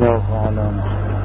الله أعلم.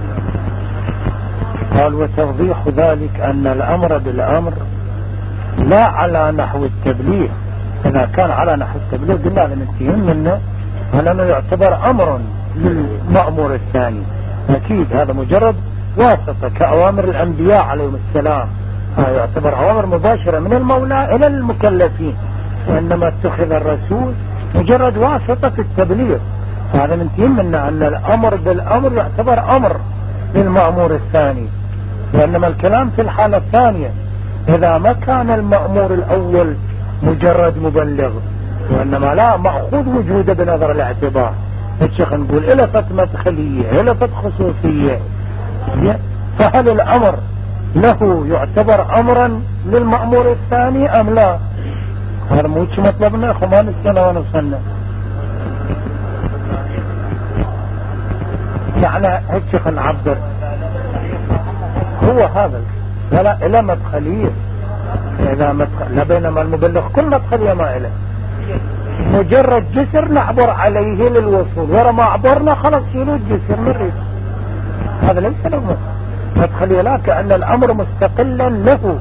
قال وتوضيح ذلك أن الأمر بالأمر لا على نحو التبليغ. إذا كان على نحو التبليغ قلنا لننتهي منه أنه يعتبر أمر للمأمور الثاني. أكيد هذا مجرد واسطة كأوامر الأنبياء عليهم السلام، هذا يعتبر أوامر مباشرة من المولى إلى المكلفين، وإنما اتخذ الرسول مجرد واسطة في التبليغ. هذا منتهي منه أن الأمر بالأمر يعتبر أمر للمأمور الثاني، وإنما الكلام في الحالة الثانية إذا ما كان المأمور الأول مجرد مبلغ، وإنما لا مأخوذ وجوده بنظر الاعتبار. الشيخ نقول إلفت مدخلية إلفت خصوصية، فهل الأمر له يعتبر أمرا للمأمور الثاني أم لا؟ هذا موش مطلبنا خمان السنة ونصنع. يعني هيك شيخ نعبر هو هذا لا إلى مدخلية، إذا مدخل لا، بينما المبلغ كل مدخلية ما إله، مجرد جسر نعبر عليه للوصول، ورا ما عبرنا خلص شيلوا الجسر نريد. هذا ليس له مدخلية، لا، كأن الأمر مستقلا له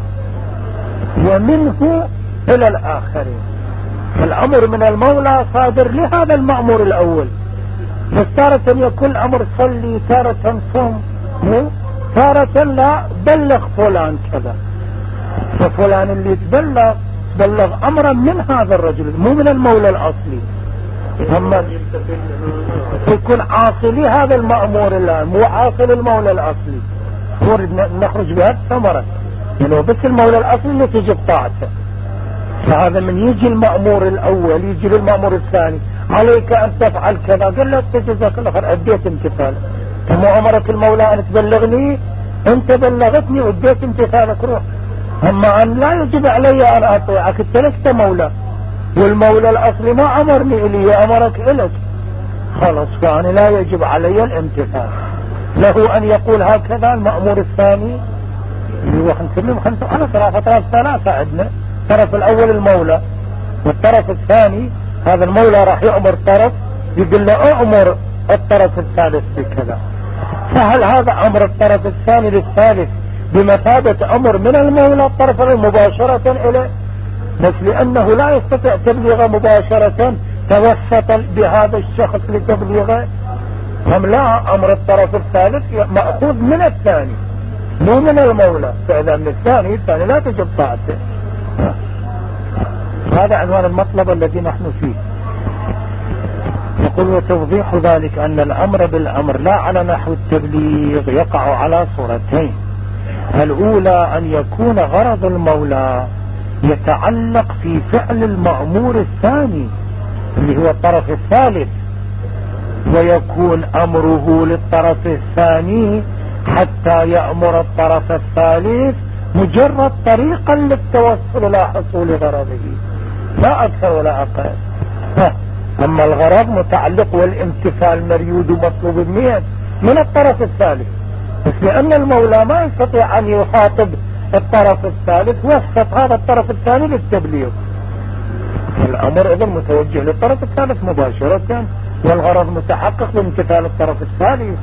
ومنه إلى الآخرين. الأمر من المولى صادر لهذا المأمور الأول، تارة يكون أمر صلي، تارة صم، تارة لا بلغ فلان كذا، ففلان اللي يتبلغ بلغ أمرا من هذا الرجل مو من المولى الأصلي. أما يكون عاصلي هذا المأمور الآن مو عاصل المولى الأصلي، نخرج بهذا الثمرة، يعني بس المولى الأصلي اللي تجب طاعته. فهذا من يجي المأمور الأول يجي للمأمور الثاني عليك أن تفعل كذا، قال له جزاك الله خير أديت امتثال، كما أمرك المولى أن تبلغني أنت بلغتني وأديت امتثالك روح. أما أن لا يجب علي أن أطيعك، أنت لست مولى، والمولى الأصلي ما أمرني إلي أمرك إلك، خلاص فأنا لا يجب علي الامتثال. له أن يقول هكذا المأمور الثاني اللي هو خمسة على طرف ثلاثة عندنا، الطرف الأول المولى، والطرف الثاني هذا المولى راح يأمر طرف يقول له أمر الطرف الثالث بكذا. فهل هذا أمر الطرف الثاني للثالث بمثابة أمر من المولى الطرف مباشرة إليه، بس لأنه لا يستطيع تبليغه مباشرة توسط بهذا الشخص لتبليغه، هم لا، أمر الطرف الثالث مأخوذ من الثاني مو من المولى، فإذا من الثاني لا تجب طاعته. هذا عنوان المطلب الذي نحن فيه. يقول وتوضيح ذلك أن الأمر بالأمر لا على نحو التبليغ يقع على صورتين. الأولى أن يكون غرض المولى يتعلق في فعل المأمور الثاني اللي هو الطرف الثالث، ويكون أمره للطرف الثاني حتى يأمر الطرف الثالث مجرد طريقا للتوصل إلى حصول غرضه، لا أكثر ولا أقل. أما الغرض متعلق والامتثال مريود ومطلوب من الطرف الثالث، بس لأن المولى ما يستطيع أن يخاطب الطرف الثالث وسط هذا الطرف الثاني للتبليغ، الأمر إذن متوجه للطرف الثالث مباشرة، والغرض متحقق بامتثال الطرف الثالث.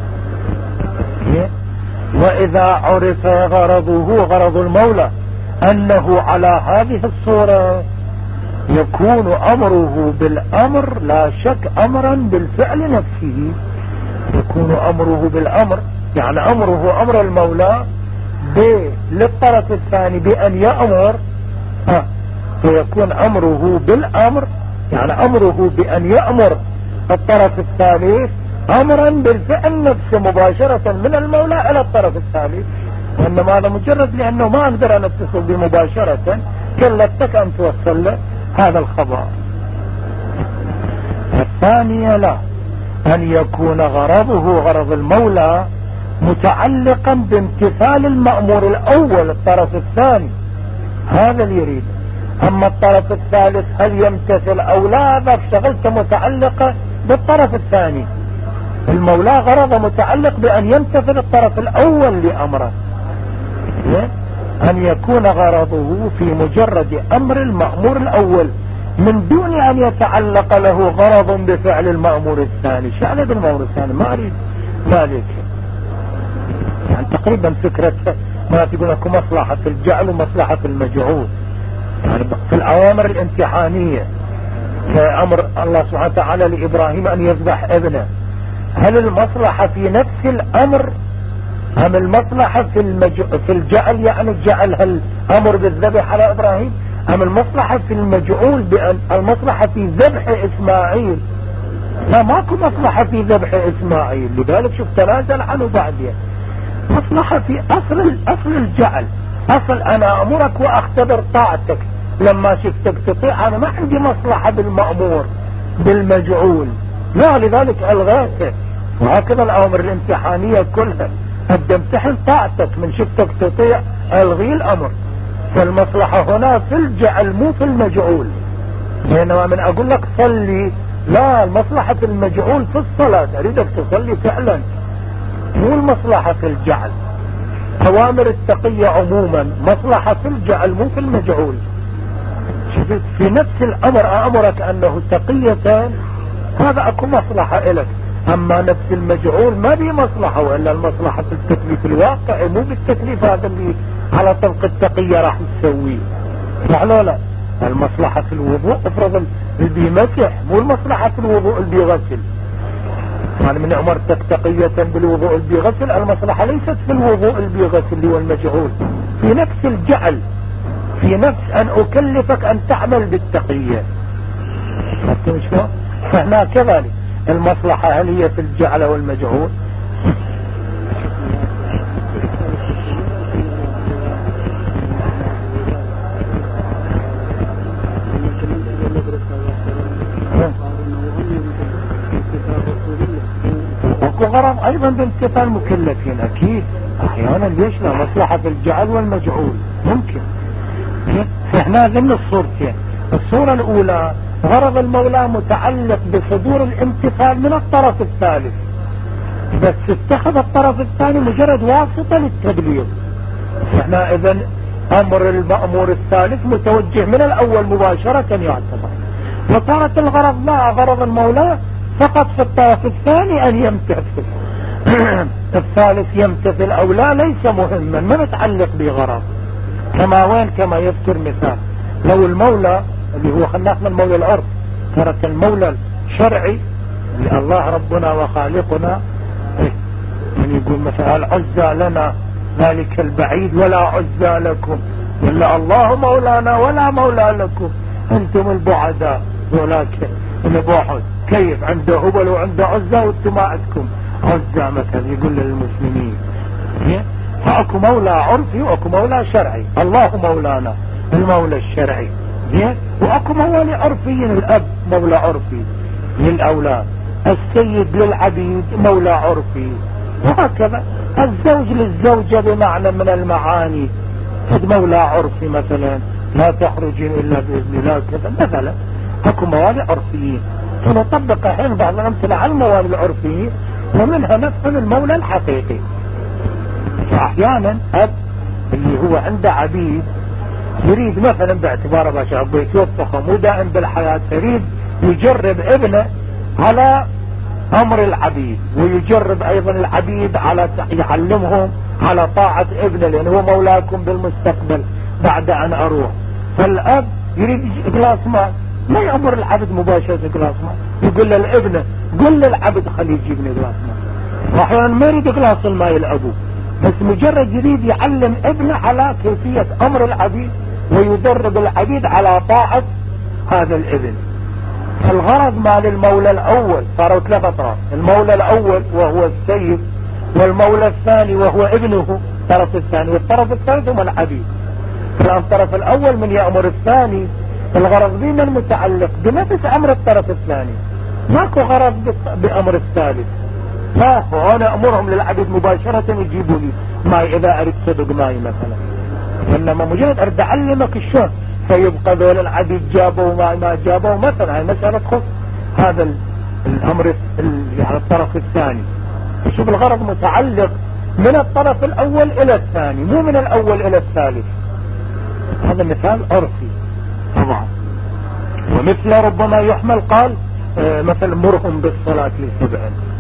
وإذا عرف غرضه غرض المولى أنه على هذه الصورة يكون أمره بالأمر لا شك أمرا بالفعل نفسه، يكون أمره بالأمر يعني أمره أمر المولى للطرف الثاني بأن يأمر، ويكون أمره بالأمر يعني أمره بأن يأمر الطرف الثالث أمرا بالفعل نفسه مباشرة من المولى إلى الطرف الثالث. وإنما هذا مجرد لأنه ما أقدر أن أتصل بمباشرة كلتك أن توصل له هذا الخبر. الثانية لا، أن يكون غرضه غرض المولى متعلقا بامتثال المأمور الأول الطرف الثاني، هذا اللي يريد. أما الطرف الثالث هل يمتثل أو لا، هذا شغلته متعلقة بالطرف الثاني، المولى غرضه متعلق بأن يمتثل الطرف الأول لأمره، أن يكون غرضه في مجرد أمر المأمور الأول من دون أن يتعلق له غرض بفعل المأمور الثاني. شأن بالمأمور الثاني ما أريد ذلك. يعني تقريبا فكرة ما تقول لكم مصلحة الجعل ومصلحة المجعول. يعني في الأوامر الامتحانية كأمر الله سبحانه وتعالى لإبراهيم أن يذبح ابنه، هل المصلحة في نفس الأمر أم المصلحة في الجعل؟ يعني الجعل هل أمر بالذبح على إبراهيم، أم المصلحة في المجعول بأن المصلحة في ذبح إسماعيل؟ لا، ماكو مصلحة في ذبح إسماعيل، لذلك شوف تنازل عنه بعدين. مصلحة في أصل الجعل، أصل أنا أمرك وأختبر طاعتك، لما شفتك تطيع أنا ما عندي مصلحة بالمأمور بالمجعول، لا، لذلك ألغيته. وهكذا الأوامر الامتحانية كلها أبدأ امتحن طاعتك، من شفتك تطيع ألغي الأمر. فالمصلحة هنا في الجعل مو في المجعول. بينما من أقول لك صلي، لا، المصلحة في المجعول في الصلاة، أريدك تصلي فعلا، مو المصلحة في الجعل. أوامر التقية عموما مصلحة في الجعل مو في المجعول. شفت في نفس الأمر أمرك أنه تقية، هذا أكو مصلحة إلك، أما نفس المجعول ما بي مصلحة، وإلا المصلحة في التكليف الواقع مو بالتكليف هذا اللي على طبق التقية راح تسويه. صح لا؟ المصلحة في الوضوء، افرض اللي بيمسح، مو المصلحة في الوضوء اللي بيغسل. يعني من أمرتك تقية بالوضوء اللي بيغسل، المصلحة ليست في الوضوء اللي بيغسل اللي هو المجعول، في نفس الجعل، في نفس أن أكلفك أن تعمل بالتقية. فهنا كذلك المصلحة هل هي في الجعل والمجعول؟ وغرض أيضا بانتفاع المكلفين أكيد، أحيانا ليش لا، مصلحة في الجعل والمجعول ممكن. فهنا ضمن الصورتين، الصورة الأولى غرض المولى متعلق بصدور الامتثال من الطرف الثالث، بس اتخذ الطرف الثاني مجرد واسطة للتبليغ. فهنا إذن أمر المأمور الثالث متوجه من الأول مباشرة يعتبر. وصارت الغرض لا، غرض المولى فقط في الطرف الثاني أن يمتثل. الثالث يمتثل أو لا ليس مهما، ما متعلق بغرض. كما يذكر مثال، لو المولى اللي هو خلقنا المولى الأرض، ترك المولى الشرعي اللي الله ربنا وخالقنا، من يقول مثلا العزى لنا ذلك البعيد ولا عزى لكم، ولا الله مولانا ولا مولى لكم انتم البعداء، ولكن البعد كيف عنده هبل وعنده عزى وانتم ما عندكم عزى مثلا، يقول للمسلمين. فاكو مولى عرفي واكو مولى شرعي، الله مولانا المولى الشرعي، واكو مولى عرفيين، الاب مولى عرفي للاولاد، السيد للعبيد مولى عرفي، وهكذا الزوج للزوجة بمعنى من المعاني، قد مولى عرفي مثلا لا تخرجين الا باذن الله كذا مثلا، اكو موالي عرفيين. فنطبق الحين بعض الامثله على الموالي العرفيين، ومنها نفهم المولى الحقيقي. فاحيانا اب اللي هو عنده عبيد يريد مثلا باعتباره باشا ابو يتوفق مو دائم بالحياه، يريد يجرب ابنه على امر العبيد، ويجرب ايضا العبيد على يعلمهم على طاعة ابنه، لانه هو مولاكم بالمستقبل بعد ان اروح. فالاب يريد جلاس ماء، ما يأمر العبد مباشرة جلاس ماء، يقول للابنه قل للعبد خليه يجيبني جلاس ماء. واحيانا ما يريد جلاس الماء الابو، بس مجرد يريد يعلم ابنه على كيفية امر العبيد، ويدرب العبيد على طاعة هذا الابن. الغرض مال المولى الاول صاروا ثلاث اطراف، المولى الاول وهو السيد، والمولى الثاني وهو ابنه الطرف الثاني، والطرف الثالث هم العبيد. الطرف الاول من يأمر الثاني، الغرض به من متعلق بنفس امر الطرف الثاني، ماكو غرض بامر الثالث. فانا امرهم للعبيد مباشرة يجيبوا لي ماي اذا اريد صدق ماي مثلا، وانما مجرد اريد اعلمك الشهر، فيبقى ذول العبيد جابوا ما جابوا مثلا، هاي مسألة تخص هذا الامر على الطرف الثاني. شوف الغرض متعلق من الطرف الاول الى الثاني، مو من الاول الى الثالث. هذا مثال عرفي طبعا. ومثل ربما يحمل قال مثل مرهم بالصلاة لسبع،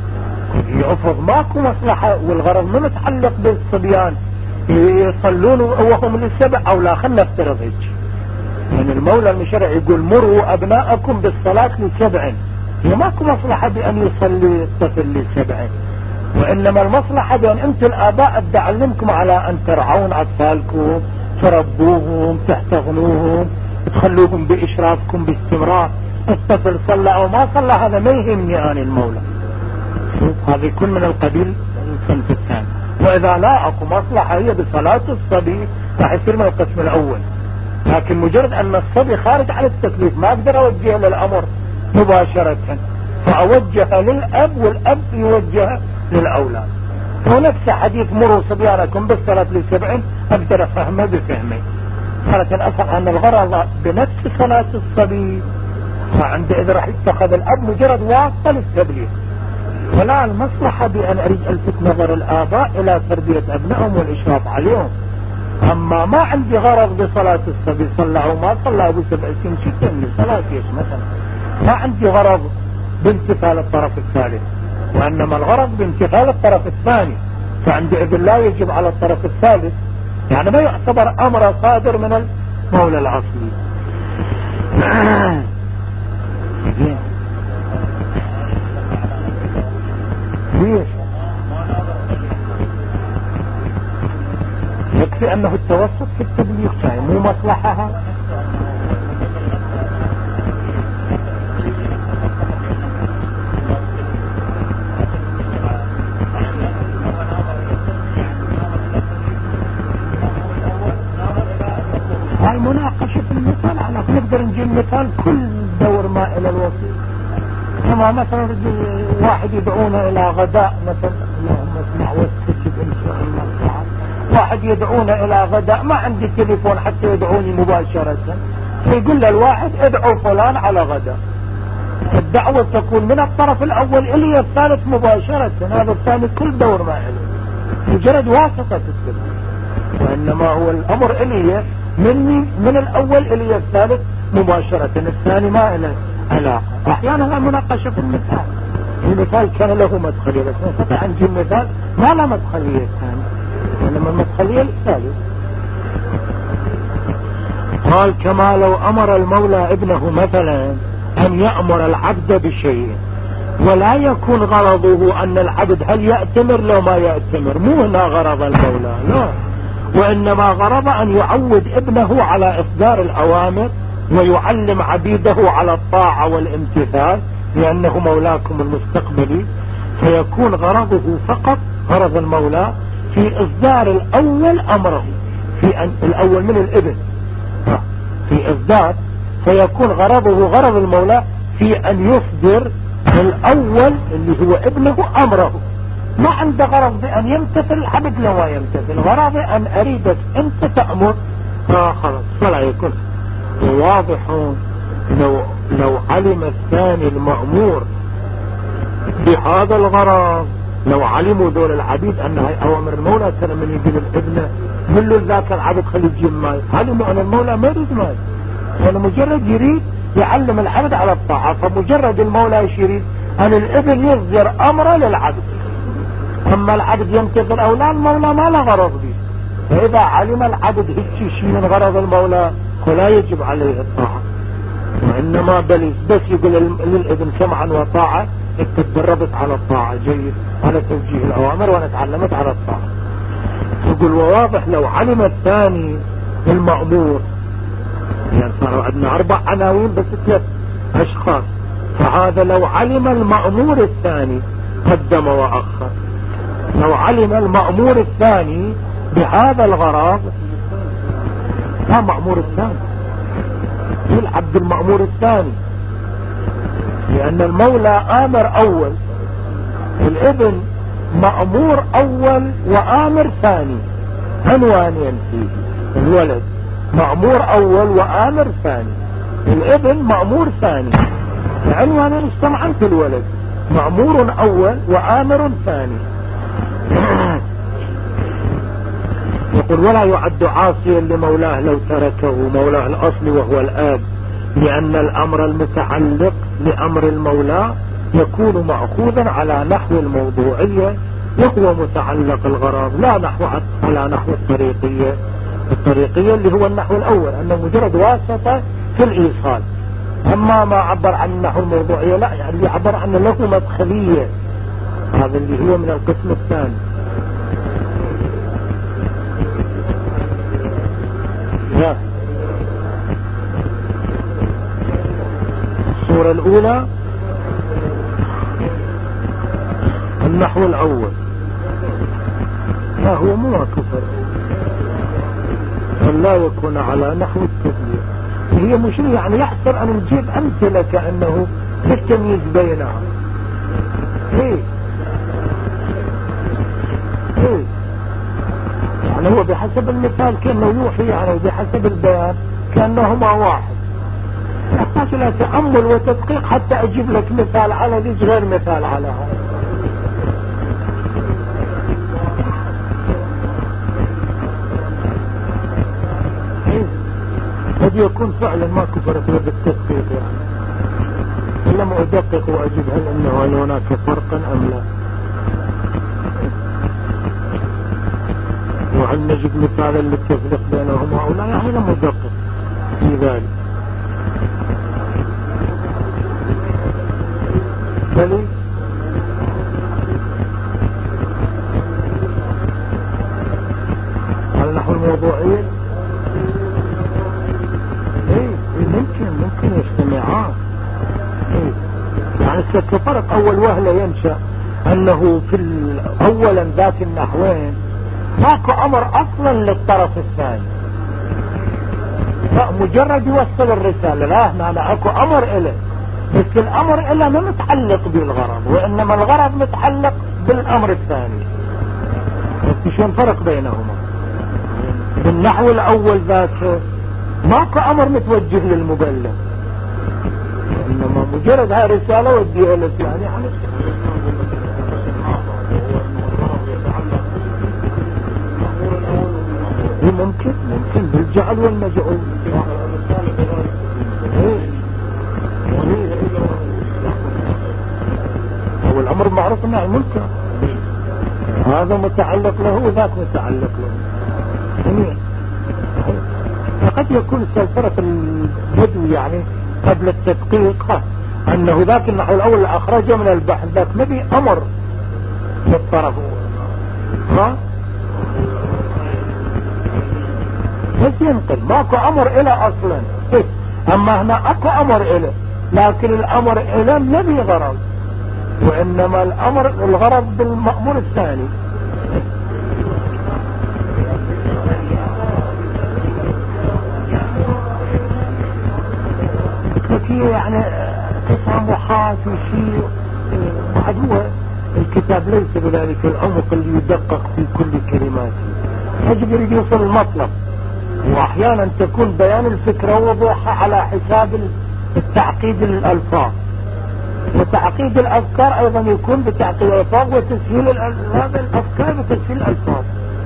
يفرض ماكو مصلحة والغرض ما متعلق بالصبيان يصلون وهم للسبع او لا. خلنا نفترض هيك يعني المولى المشرع يقول مروا ابناءكم بالصلاة لسبع، هي ماكو مصلحة بان يصلي الطفل لسبع، وانما المصلحة بان انتم الاباء تعلمكم على ان ترعون اطفالكم، تربوهم، تحتضنوهم، تخلوهم باشرافكم باستمرار. الطفل صلى او ما صلى هذا ما يهمني انا المولى. هذا يكون من القبيل الصنف الثاني. واذا لا اكو مصلحة هي بصلاة الصبي راح يصير من القسم الاول. لكن مجرد ان الصبي خارج على التكليف ما اقدر اوجه للامر مباشرة، فاوجه للاب والاب يوجه للاولاد. ونفس حديث مروا صبيانكم بالصلاة لسبع اقدر افهمه بفهمي، لكن الأصل أن الغرض بنفس صلاة الصبي، فعندئذ راح يتخذ الأب مجرد واسطة للتبليغ. ولا المصلحة بأن أريد ألفت نظر الآباء إلى تربية أبنائهم والإشراف عليهم. أما ما عندي غرض بصلاة الصبي صلى أو ما صلى أبو 7 سنين شكرا لصلاة ايش مثلا، ما عندي غرض بامتثال الطرف الثالث، وإنما الغرض بامتثال الطرف الثاني. فعندئذ لا يجب على الطرف الثالث، يعني ما يعتبر امر صادر من المولى الاصلي. ليش؟ يكفي انه التوسط في التبليغ شيء مو مصلحة. هاي مناقشة في المثال، على نقدر نجيب مثال كل دور ما الى الوصول. كما مثلا واحد يدعونا الى غداء مثلا، اللهم اسمع واستجب ان شاء الله تعالى، واحد يدعونا الى غداء ما عندي تليفون حتى يدعوني مباشرة، فيقول للواحد ادعو فلان على غداء. الدعوة تكون من الطرف الاول الي الثالث مباشرة، هذا الثاني كل دور ما الي مجرد واسطة التبليغ، وانما هو الامر الي من الاول الي الثالث مباشرة، الثاني ما له علاقة. احيانا مناقشة في المثال، المثال كان له مدخلية بس نستطيع ان نجيب مثال ما له مدخلية ثانية، وانما المدخلية الثالث. قال كما لو امر المولى ابنه مثلا ان يأمر العبد بشيء ولا يكون غرضه ان العبد هل يأتمر لو ما يأتمر، مو هنا غرض المولى لا، وانما غرض ان يعود ابنه على اصدار الاوامر ويعلم عبيده على الطاعة والامتثال لانه مولاكم المستقبلي. فيكون غرضه فقط غرض المولى في اصدار الاول امره، في أن الاول من الابن في اصدار، فيكون غرضه غرض المولى في ان يصدر الاول اللي هو ابنه امره. ما عنده غرض بأن يمتثل العبد لو ما يمتثل، غرض أن أريدك أنت تأمر خلاص فلا يكون واضح. لو علم الثاني المأمور بهذا الغرض، لو علموا دول العبيد أن هاي أوامر المولى، كان من يقول الابن قل له ذاك العبد خلي يجيب ماي، علموا أن المولى ما يريد ماي، يعني مجرد يريد يعلم العبد على الطاعة. فمجرد المولى يريد أن الابن يصدر أمره للعبد، اما العبد يمتثل او لا المولى ما له غرض به. فاذا علم العبد هيك شيء من غرض المولى فلا يجب عليه الطاعة، وانما بس يقول للابن سمعا وطاعة، انت تدربت على الطاعة جيد على توجيه الاوامر وانا تعلمت على الطاعة. يقول وواضح لو علم الثاني المأمور، يعني صاروا عندنا 4 عناوين بس 3 اشخاص، فهذا لو علم المأمور الثاني قدم واخر. لو علم المأمور الثاني بهذا الغرض، لا مأمور الثاني يلعب بالمأمور الثاني، لأن المولى آمر أول، الابن مأمور أول وآمر ثاني، عنوانين فيه. الولد مأمور أول وآمر ثاني، الابن مأمور ثاني، عنوانين اجتمعا في الولد، مأمور أول وآمر ثاني. يقول ولا يعد عاصيا لمولاه لو تركه، مولاه الأصل وهو الآب، لأن الأمر المتعلق لأمر المولى يكون مأخوذا على نحو الموضوعية وهو متعلق الغرض، لا نحو على نحو الطريقية. الطريقية اللي هو النحو الأول أنه مجرد واسطة في الإيصال. أما ما عبر عن النحو الموضوعية لا، يعني اللي عبر عنه له مدخلية، هذا اللي هو من القسم الثاني. الصورة الأولى النحو الأول، لا هو مو كفر، لا يكون على نحو التثليث. هي مش يعني يحصل أن نجيب أمثلة كأنه التمييز بينها. ايه يعني هو بحسب المثال كأنه يوحي، يعني بحسب البيان كأنهما واحد. يحتاج إلى تأمل وتدقيق حتى أجيب لك مثال على ذي غير مثال على هذا. قد يكون فعلا ما كفرت بالتدقيق، يعني لما أدقق وأجد هل هناك فرقا أم لا، وهل نجد مثالا للتفريق بينهما أو لا، يعني لما أدقق في ذلك. بل على نحو الموضوعية ممكن يجتمعان. يعني كفرق أول وهلة ينشأ أنه في أولا ذات النحوين ماكو أمر أصلا للطرف الثاني، لا مجرد يوصل الرسالة، لا هنا أكو أمر إله، بس الأمر إله ما متعلق بالغرض، وإنما الغرض متعلق بالأمر الثاني. بس شو الفرق بينهما؟ بالنحو الأول ذاته ماكو أمر متوجه للمبلغ، إنما مجرد هاي رسالة وديها للثاني. يعني ممكن بالجعل والمجعول. هو الأمر معروف انه ممكن، هذا متعلق له وذاك متعلق له جميع. فقد يكون السلسلة البدوي يعني قبل التدقيق أنه ذاك النحو الأول أخرجه من البحث، ذاك ما بي أمر للطرف بس ينقل، ماكو أمر إلى أصلا. أما هنا أكو أمر إلى، لكن الأمر إلى ما بي غرض، وإنما الغرض بالمأمور الثاني. يعني تسامحات وشيء، بعد هو الكتاب ليس بذلك العمق اللي يدقق في كل كلماته، يجب يريد يوصل المطلب. واحيانا تكون بيان الفكرة ووضوحها على حساب التعقيد الألفاظ، وتعقيد الأفكار أيضا يكون بتعقيد الألفاظ وتسهيل هذا الأفكار بتسهيل الألفاظ.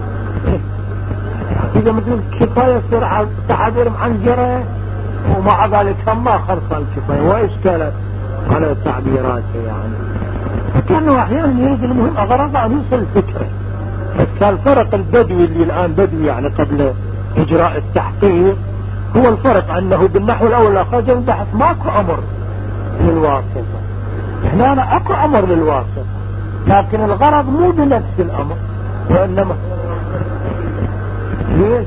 إذا مثل كفاية سرعة تعبير عنجرة، ومع ذلك هم ما خلص الكفاية وإشكالت على تعبيراته. يعني فكانه أحيانا يريد المهم أغرض أن يوصل الفكرة. بس كان الفرق البدوي اللي الآن بدوي يعني قبل إجراء التحقيق، هو الفرق أنه بالنحو الأول أخرج البحث ماكو أمر للواسطة، إحنا أنا أكو أمر للواسطة، لكن الغرض مو بنفس الأمر، وإنما ليش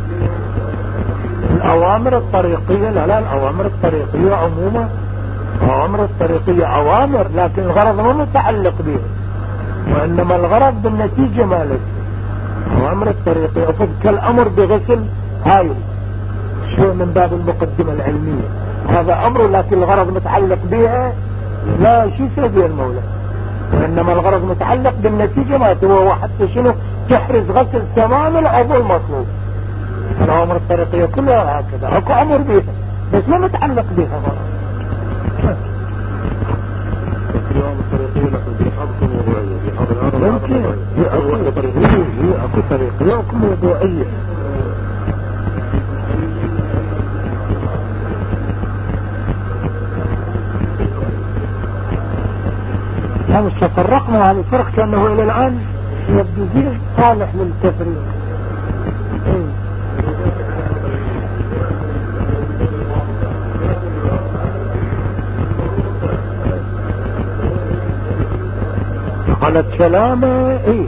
الأوامر الطريقية؟ لا الأوامر الطريقية عموما، أوامر الطريقية أوامر، لكن الغرض ما متعلق به، وإنما الغرض بالنتيجة مالك. أوامر الطريقية كالأمر بغسل هاي شو من باب المقدمة العلمية، هذا أمر لكن الغرض متعلق بها لا شيء سيدي المولى، وإنما الغرض متعلق بالنتيجة مالك، هو حتى شنو تحرز غسل تمام العضو المطلوب. الأوامر الطريقية كلها هكذا، أكو أمر بها بس ما متعلق بها غرض. الأوامر الطريقية لكن بحضر موضوعية، ممكن هي أكو طريقية أكو موضوعية. لا مش تفرقنا هذه الفرق كأنه إلى الآن يبدو جيل صالح للتفريق. على كلامه ايه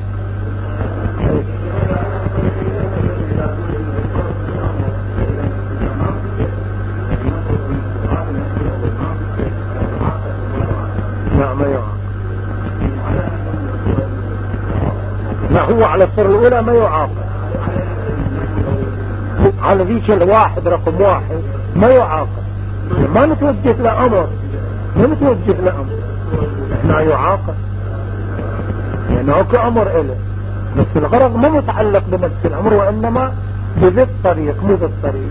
لا ما يعاقب. لا هو على الصورة الأولى ما يعاقب، على ذيك الواحد رقم واحد ما يعاقب، ما نتوجه لأمر، ما نتوجه لأمر، احنا يعاقب لأنه كأمر إله، بس الغرض ما متعلق بنفس الأمر وإنما بذي الطريق مو بالطريق.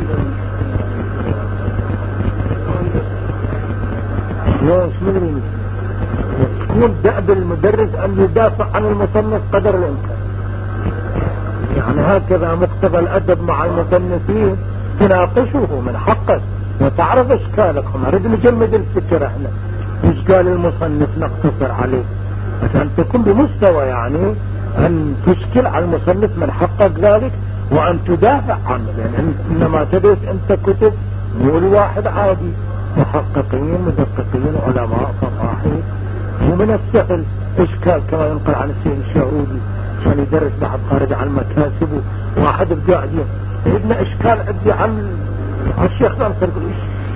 لا شو مدري تكون دأب المدرس أن يدافع عن المصنف قدر الإمكان، يعني هكذا مقتضى الأدب مع المصنفين، تناقشه من حقك وتعرف اشكالك. نريد نجمد الفكرة احنا ايش قال المصنف نقتصر عليه عشان تكون بمستوى، يعني ان تشكل على المصنف من حقك ذلك وان تدافع عنه، لان انما تدرس انت كتب مو الواحد عادي، محققين مدققين علماء فصاحين، ومن السهل اشكال كما ينقل عن السيد الشعودي كان يدرس بعد خارج عن مكاسبه، واحد بقاعد ابن اشكال عندي عن الشيخ الانصر يقول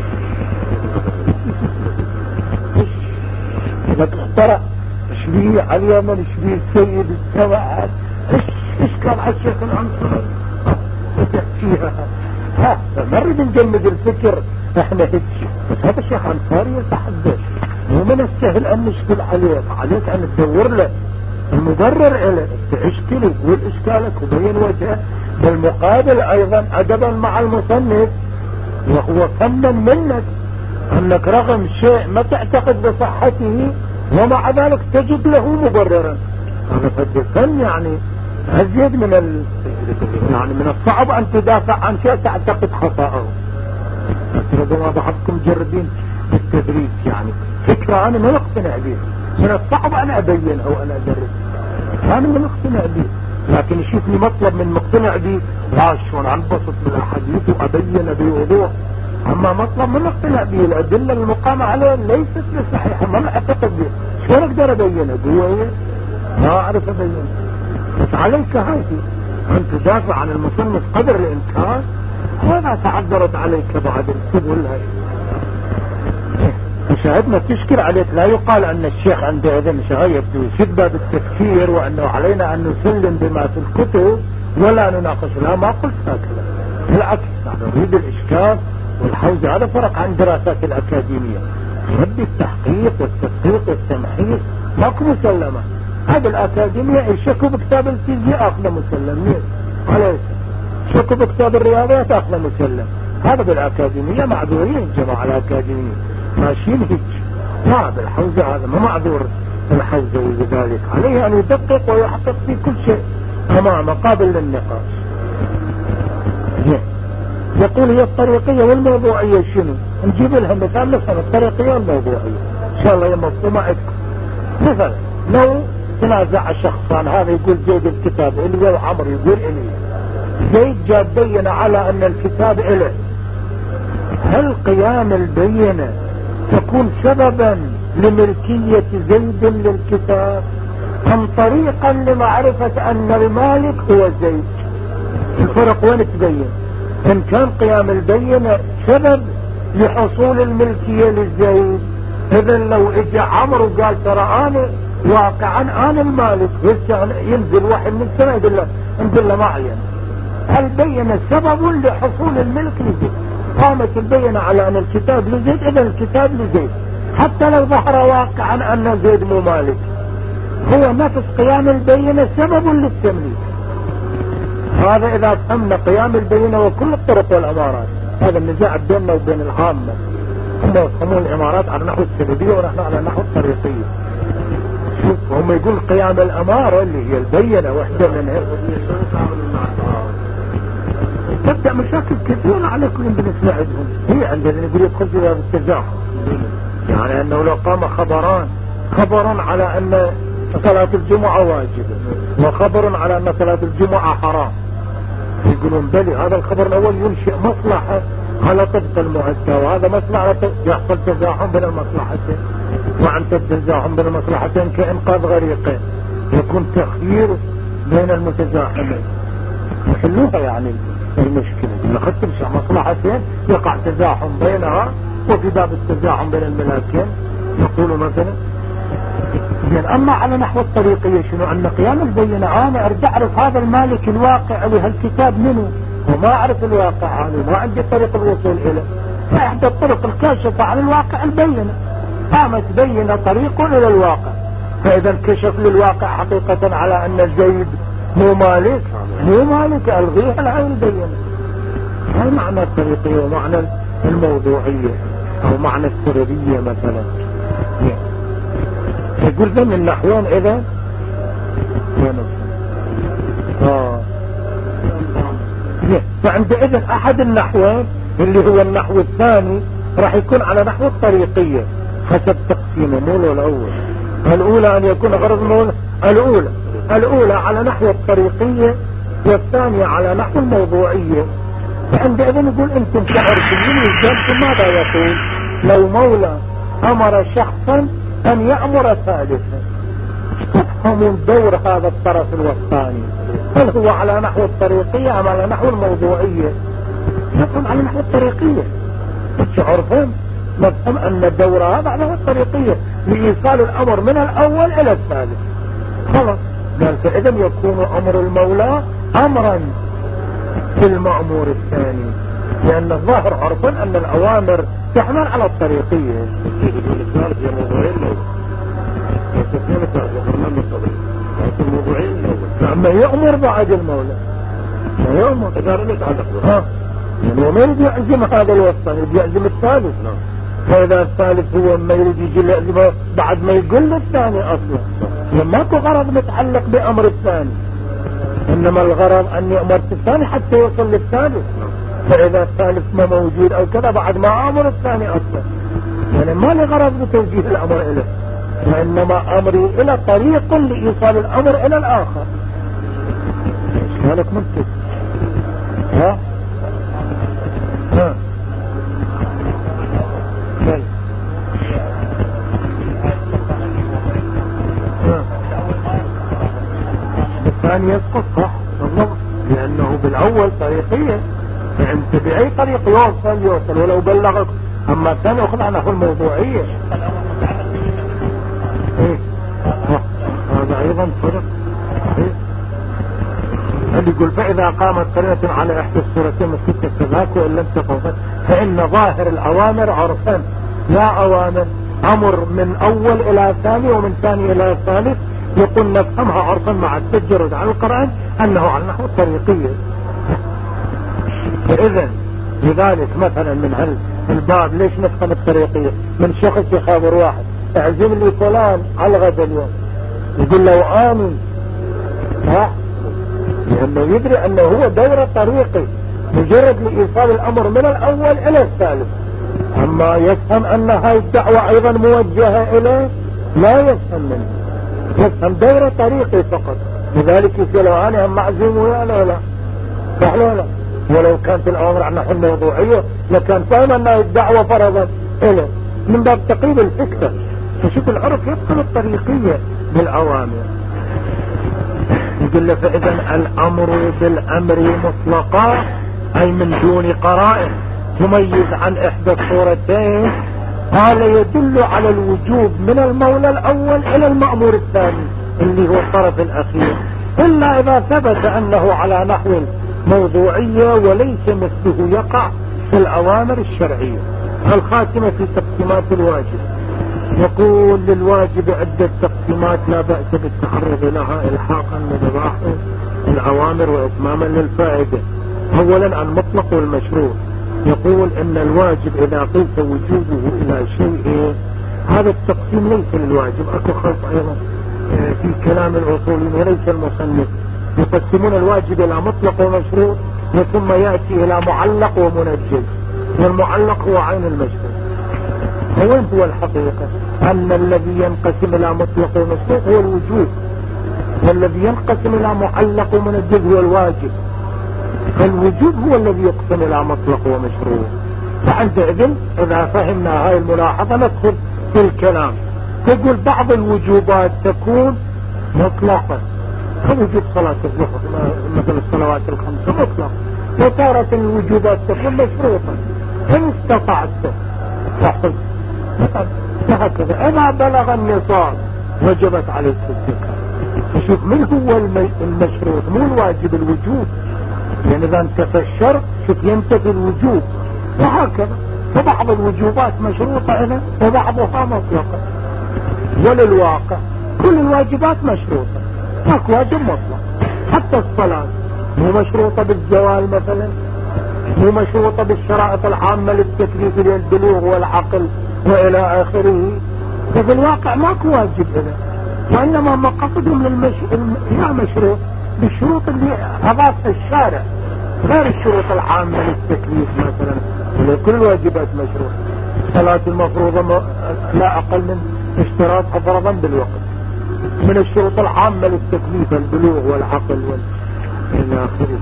ايش اخترع اشبيه على اليمن اشبيه السيد السبع ايش كان على الشيخ الانصر تحكيها. ها نريد نجمد الفكر احنا هيك، بس هذا الشيخ انصاري يتحدث ومن السهل ان نشكل عليك ان تدور له المبرر له تشكل وتقول اشكالك وبين وجهه. بالمقابل ايضا ادبا مع المصنف وهو فنا منك انك رغم شيء ما تعتقد بصحته ومع ذلك تجد له مبررا، هذا فن يعني ازيد من يعني من الصعب ان تدافع عن شيء تعتقد خطأه. ربما بعضكم مجربين بالتدريس يعني فكرة انا ما اقتنع به، من الصعب انا ابينها وانا ادرس، انا ما اقتنع به، لكن يشوفني مطلب من مقتنع به شلون انبسط بالاحاديث وابين بوضوح. اما مطلب من اقتنع به الادله المقامه عليه ليست بصحيحه ما اعتقد به، شلون اقدر ابينها؟ قوه ما اعرف ابينها. بس عليك هذه ان تدافع عن المصنف قدر الامكان، وما تعذرت عليك بعد السبل هاي مشاهدنا تشكل عليك. لا يقال ان الشيخ عنده اذن شغيب يشد باب التفكير وانه علينا ان نسلم بما في الكتب ولا نناقش، لا ما قلت هكذا، بالعكس نحن نريد الاشكال والحوز. هذا فرق عن دراسات الاكاديمية، نريد التحقيق والتدقيق والتمحيص ماكو مسلمة. هذا الاكاديمية يشكوا بكتاب الفيزياء اخذ مسلم عليه، شكوا بكتاب الرياضيات اخذ مسلم. هذا بالاكاديمية معذورين جماعة الاكاديمية ماشيين هيك، ما بالحوزة هذا ما معذور الحوزة، وذلك عليه ان يدقق ويحقق في كل شيء امامه قابل للنقاش. يقول هي الطريقية والموضوعية شنو؟ نجيب لها مثال مثلا الطريقية والموضوعية ان شاء الله يا مفهومة عندكم. مثلا لو تنازع شخصان، هذا يقول زيد الكتاب إلي وعمر يقول إلي، زيد جاب بينة على ان الكتاب إله، هل قيام البينة تكون سببا لملكية زيد للكتاب ام طريقا لمعرفة ان المالك هو زيد؟ الفرق وين تبين؟ ان كان قيام البينة سبب لحصول الملكية للزيد، اذا لو اجى عمر وقال ترى انا واقعا انا المالك، ينزل واحد من السماء يقول له معين، البينة سبب لحصول الملك لزيد، قامت البينة على ان الكتاب لزيد، اذا الكتاب لزيد حتى لو ظهر واقعا ان زيد مو مالك، هو نفس قيام البينة سبب للتمليك. هذا اذا فهمنا قيام البينة وكل الطرق والامارات. هذا النزاع بيننا وبين العامة، هم يفهمون الامارات على نحو السببية ونحن على نحو الطريقية. شوف هم يقول قيام الامارة اللي هي البينة وحدة منها تبدأ مشاكل كثيرة على كل بالنسبة لهم. هي عندنا يقول يدخل في باب التزاحم، يعني انه لو قام خبران خبر على أن صلاة الجمعة واجبة وخبر على أن صلاة الجمعة حرام، يقولون بلي هذا الخبر الأول ينشئ مصلحة على طبق المعدة، وهذا مصلحة يحصل تزاحم بين المصلحتين، وعند التزاحم بين المصلحتين كإنقاذ غريقين يكون تخيير بين المتزاحمين يحلوها يعني المشكلة. لقد تمشي مصلحتين يقع تزاحم بينها، وفي باب التزاحم بين الملاكين يقولوا مثلا يعني. أما على نحو الطريقية شنو؟ أن قيام البينة أنا أرجع أعرف هذا المالك الواقع لهالكتاب منه، وما أعرف الواقع هذا، ما عندي طريق الوصول إليه، فإحدى الطرق الكاشفة عن الواقع البينة، قامت بينة طريق إلى الواقع، فإذا كشف للواقع حقيقة على أن زيد مو مالك ألغيها لهذه البينة. هذا معنى الطريقية ومعنى الموضوعية أو معنى السردية مثلا. يقول ذا من نحوين إذا فعندئذ أحد النحوين اللي هو النحو الثاني راح يكون على نحو الطريقية حسب تقسيمه، مو الأول. الأولى أن يكون غرض مول الأولى على نحو الطريقية والثانية على نحو الموضوعية. فعندئذ يقول أنتم كعرفيين وجدتم ماذا يقول؟ لو مولى أمر شخصا أن يأمر ثالثا، تفهمون دور هذا الطرف الوسطاني، هل هو على نحو الطريقية أم على نحو الموضوعية؟ نفهم على نحو الطريقية، عرفهم نفهم أن دور هذا على الطريقية لإيصال الأمر من الأول إلى الثالث. خلاص قال فإذا يكون أمر المولى أمرا في المأمور الثاني، لأن الظاهر عرفا أن الأوامر تحمل على الطريقية. لما يأمر بعد المولى ما يأمر يعني ما يريد يعزم هذا الوسطان، يريد يعزم الثالث. فإذا الثالث هو ما يريد يجي يعزمه بعد ما يقول للثاني أصلا، ماكو غرض متعلق بأمر الثاني، إنما الغرض أن يأمر الثاني حتى يوصل للثالث. فإذا الثالث ما موجود أو كذا بعد ما أمر الثاني أصلا، يعني ما لغرض بتوجيه الأمر إليه، وإنما أمري إلى طريق لإيصال الأمر إلى الآخر. إشكالك منتج ها الثاني يسقط صح بالضبط، لأنه بالأول طريقية، فأنت بأي طريق يوصل ولو بلغك. أما الثاني أخذ عنه الموضوعية، هذا أيضا فرق. اللي يقول فإذا قامت قرينة على إحدى الصورتين من ستة تذاك وإن لم تفضل، فإن ظاهر الأوامر عرفان، لا أوامر أمر من أول إلى ثاني ومن ثاني إلى ثالث، يقول نفهمها عرفا مع التجرد على القرآن أنه على نحو الطريقية. فإذا لذلك مثلا من الباب ليش نفهم الطريقية؟ من شخص يخابر واحد اعزم لي فلان على الغد اليوم، يقول له آمن، لأنه يدري أنه هو دور طريقي مجرد لإيصال الأمر من الأول إلى الثالث. أما يفهم أن هاي الدعوة أيضا موجهة إليه؟ لا يفهم منه، يفهم دور طريقي فقط. لذلك يسألوا أنا هم معزوم ولا لا صح لا. ولو كانت الأمر عن نحو الموضوعية لكان فهم أن الدعوة فرضا إليه من باب تقييد الفكرة. فشوف العرف يدخل الطريقية بالأوامر. يقول له فإذا الأمر بالأمر مطلقا أي من دون قرائن تميز عن إحدى الصورتين، هذا يدل على الوجوب من المولى الأول إلى المأمور الثاني اللي هو الطرف الأخير، إلا إذا ثبت أنه على نحو موضوعية وليس مثله يقع في الأوامر الشرعية. الخاتمة في تقسيمات الواجب، يقول للواجب عدة تقسيمات لا بأس بالتعرض لها إلحاقا لمباحث الأوامر وإتماما للفائدة. أولا المطلق والمشروع، يقول إن الواجب إذا قلت وجوبه إلى شيء، هذا التقسيم ليس للواجب، أكو خلط أيضا في كلام الأصوليين وليس المصنف، يقسمون الواجب إلى مطلق ومشروع ثم يأتي إلى معلق ومنجز، والمعلق هو عين المشروع. وين هو الحقيقة؟ أن الذي ينقسم إلى مطلق ومشروط هو الوجوب، والذي ينقسم إلى معلق ومنجز هو الواجب. فالوجوب هو الذي يقسم إلى مطلق ومشروط. فعندئذ إذا فهمنا هاي الملاحظة ندخل في الكلام. تقول بعض الوجوبات تكون مطلقة كوجوب صلاة الظهر مثل الصلوات الخمس مطلق، وتارة الوجوبات تكون مشروطة إن استطعت فحج. وهكذا إذا بلغ النصاب وجبت عليك الزكاة. فشوف من هو المشروط مو الواجب، الوجوب. يعني إذا انتفى الشرط شوف ينتفي الوجوب. وهكذا فبعض الوجوبات مشروطة هنا وبعضها مطلقة. وللواقع كل الواجبات مشروطة، ماكو واجب مطلق. حتى الصلاة مو مشروطة بالزوال مثلا، مو مشروطة بالشرائط العامة للتكليف للبلوغ والعقل وإلى آخره. ففي الواقع ماكو واجب هنا، وإنما مقصدهم لا مشروط بالشروط اللي أضافها الشارع، غير الشروط العامة للتكليف مثلا. كل الواجبات مشروط. الصلاة المفروضة لا أقل من اشتراطها فرضا بالوقت، من الشروط العامة للتكليف البلوغ والعقل إلى آخره.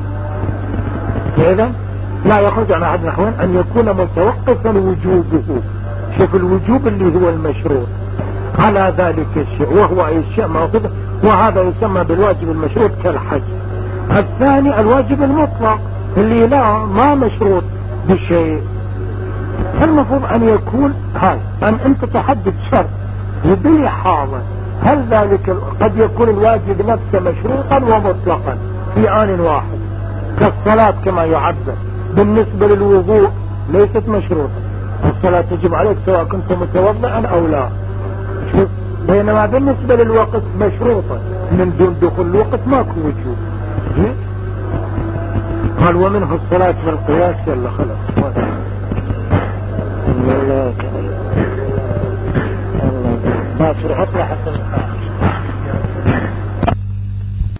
فإذا لا يخرج عن أحد نحوين أن يكون متوقفا وجوبه. شوف الوجوب اللي هو المشروط على ذلك الشيء، وهو أي شيء مأخوذ، وهذا يسمى بالواجب المشروط كالحج. الثاني الواجب المطلق اللي لا ما مشروط بشيء. المفروض أن يكون هاي أن أنت تحدد شرط يبني حاضر. هل ذلك قد يكون الواجب نفسه مشروطا ومطلقا في آن واحد، كالصلاة كما يعبر. بالنسبة للوضوء ليست مشروطة، الصلاة تجب عليك سواء كنت متوضئا أو لا. شوف، بينما بالنسبة للوقت مشروطة، من دون دخول الوقت ماكو وجوب. قال ومنه الصلاة بالقياس. يلا خلاص.